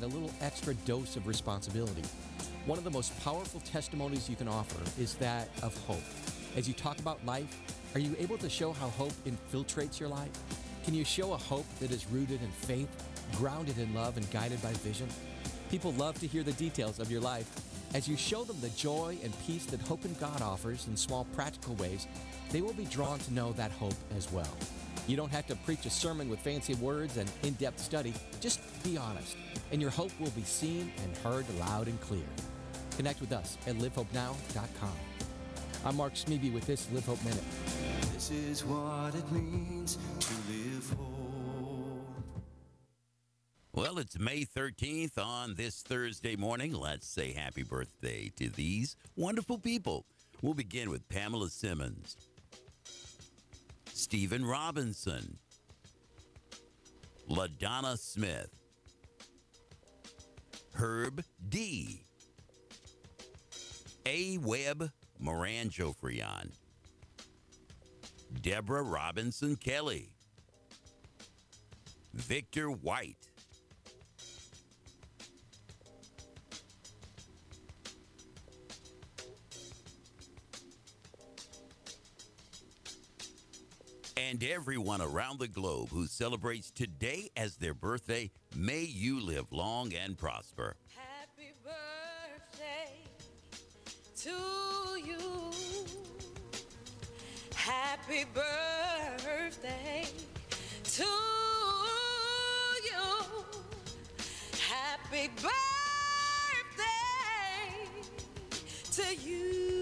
a little extra dose of responsibility. One of the most powerful testimonies you can offer is that of hope. As you talk about life, are you able to show how hope infiltrates your life? Can you show a hope that is rooted in faith, grounded in love, and guided by vision? People love to hear the details of your life. As you show them the joy and peace that hope in God offers in small practical ways, they will be drawn to know that hope as well. You don't have to preach a sermon with fancy words and in-depth study. Just be honest, and your hope will be seen and heard loud and clear. Connect with us at livehopenow.com. I'm Mark Smeby with this Live Hope Minute. This is what it means to live hope. Well, it's May 13th on this Thursday morning. Let's say happy birthday to these wonderful people. We'll begin with Pamela Simmons, Stephen Robinson, LaDonna Smith, Herb D., A. Webb Moran Jofrion, Deborah Robinson Kelly, Victor White, and everyone around the globe who celebrates today as their birthday. May you live long and prosper. Happy birthday to you. Happy birthday to you. Happy birthday to you.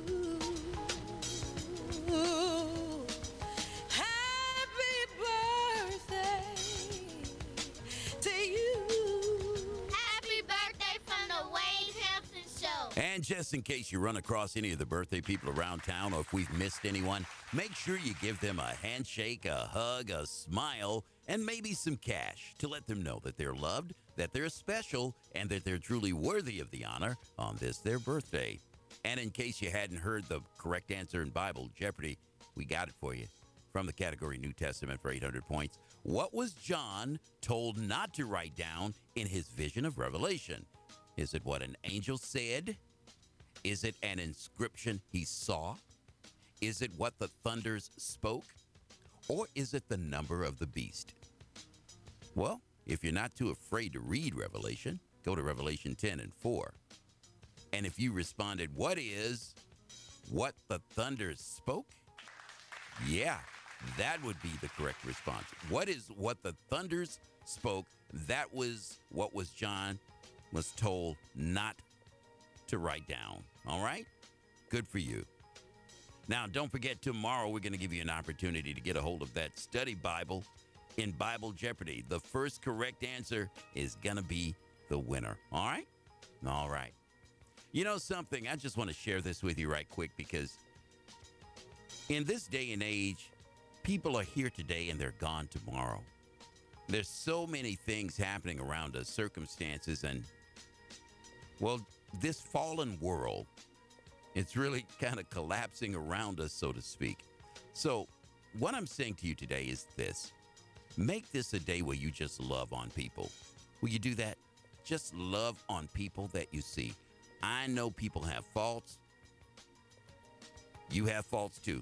And just in case you run across any of the birthday people around town, or if we've missed anyone, make sure you give them a handshake, a hug, a smile, and maybe some cash to let them know that they're loved, that they're special, and that they're truly worthy of the honor on this, their birthday. And in case you hadn't heard the correct answer in Bible Jeopardy, we got it for you. From the category New Testament for 800 points. What was John told not to write down in his vision of Revelation? Is it what an angel said? Is it an inscription he saw? Is it what the thunders spoke? Or is it the number of the beast? Well, if you're not too afraid to read Revelation, go to Revelation 10 and 4. And if you responded, what is what the thunders spoke? Yeah, that would be the correct response. What is what the thunders spoke? That was what was John was told not to write down. All right? Good for you. Now, don't forget, tomorrow we're going to give you an opportunity to get a hold of that study Bible in Bible Jeopardy. The first correct answer is going to be the winner. All right? All right. You know something? I just want to share this with you right quick, because in this day and age, people are here today and they're gone tomorrow. There's so many things happening around us, circumstances, and, well, this fallen world, it's really kind of collapsing around us, so to speak. So what I'm saying to you today is this. Make this a day where you just love on people. Will you do that? Just love on people that you see. I know people have faults. You have faults too.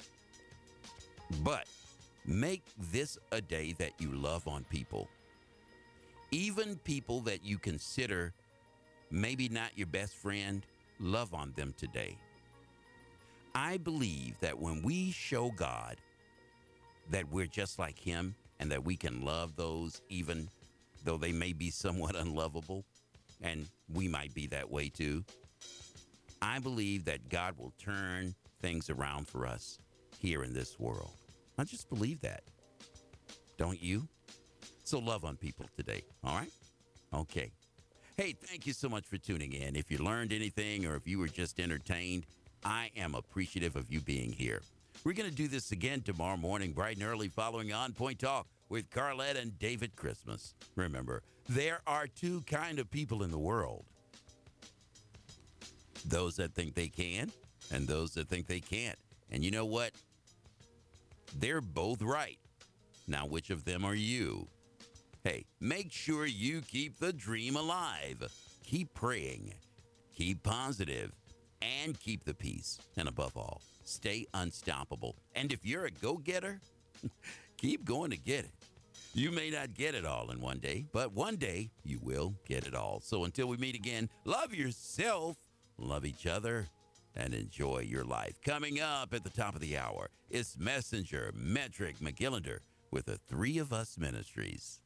But make this a day that you love on people. Even people that you consider maybe not your best friend, love on them today. I believe that when we show God that we're just like him and that we can love those even though they may be somewhat unlovable, and we might be that way too, I believe that God will turn things around for us here in this world. I just believe that. Don't you? So love on people today, all right? Okay. Hey, thank you so much for tuning in. If you learned anything or if you were just entertained, I am appreciative of you being here. We're going to do this again tomorrow morning, bright and early, following On Point Talk with Carlette and David Christmas. Remember, there are two kinds of people in the world. Those that think they can and those that think they can't. And you know what? They're both right. Now, which of them are you? Hey, make sure you keep the dream alive. Keep praying, keep positive, and keep the peace. And above all, stay unstoppable. And if you're a go-getter, keep going to get it. You may not get it all in one day, but one day you will get it all. So until we meet again, love yourself, love each other, and enjoy your life. Coming up at the top of the hour is Messenger Metric McGillender with the Three of Us Ministries.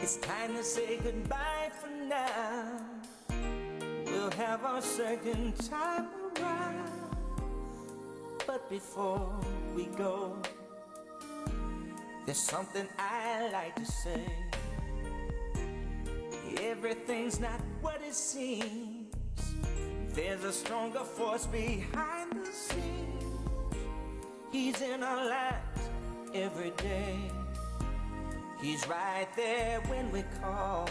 It's time to say goodbye for now. We'll have our second time around. But before we go, there's something I like to say. Everything's not what it seems. There's a stronger force behind the scenes. He's in our lives every day. He's right there when we call.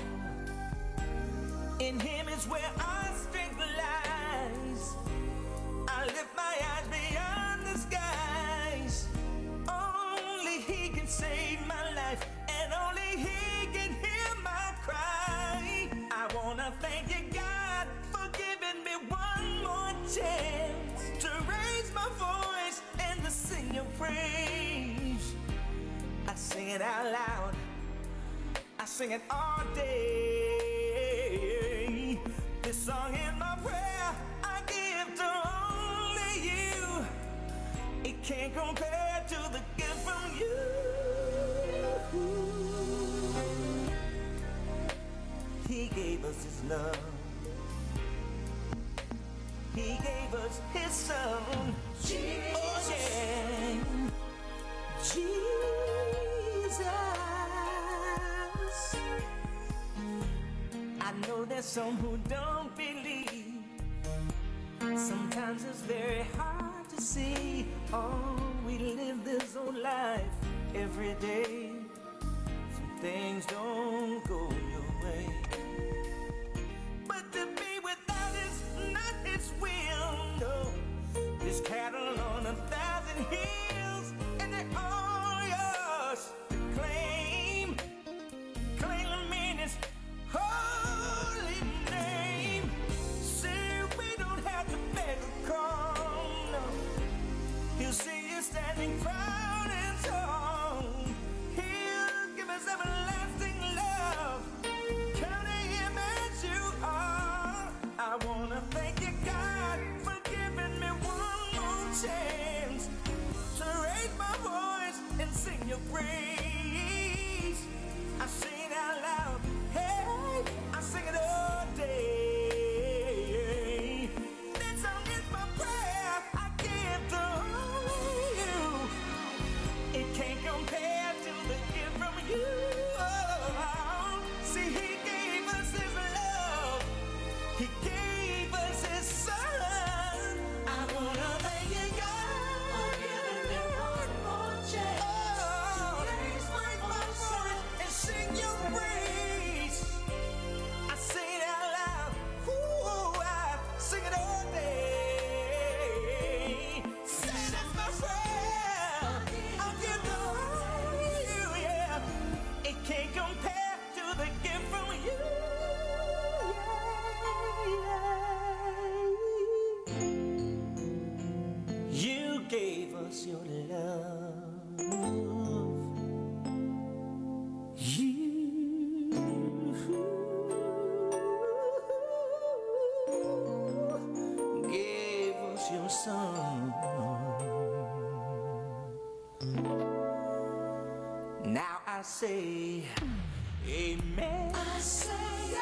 In him is where our strength lies. I lift my eyes beyond the skies. Only he can save my life, and only he can hear my cry. I wanna thank you, God, for giving me one more chance to raise my voice and to sing your praise. I sing it out loud, I sing it all day. This song is my prayer, I give to only you. It can't compare to the gift from you. He gave us his love. He gave us his son. Jesus. Oh, yeah. Jesus. I know there's some who don't believe. Sometimes it's very hard to see. Oh, we live this old life every day. Some things don't go your way. But to be without is not his will, no. There's cattle on 1,000 hills, and they're all yours to claim. Claim them in his holy name. Say we don't have to beg or call, no. He'll see you standing proud and tall. He'll give us everlasting love. Counting him as you are. I wanna thank you, God, for giving me one more chance to raise my voice and sing your praise. I sing it out loud, hey, I sing it all day. That song is my prayer, I give to you. It can't compare to the gift from you. See, he gave us his love. He gave us his son. I wanna thank you, God, for giving me one more chance to raise my voice and sing your praise. I sing it out loud. Ooh, I sing it all day. Say that's my prayer. I'll give to you, yeah. It can't compare to the gift from you. You gave us your love. You gave us your son. Now I say, amen. I say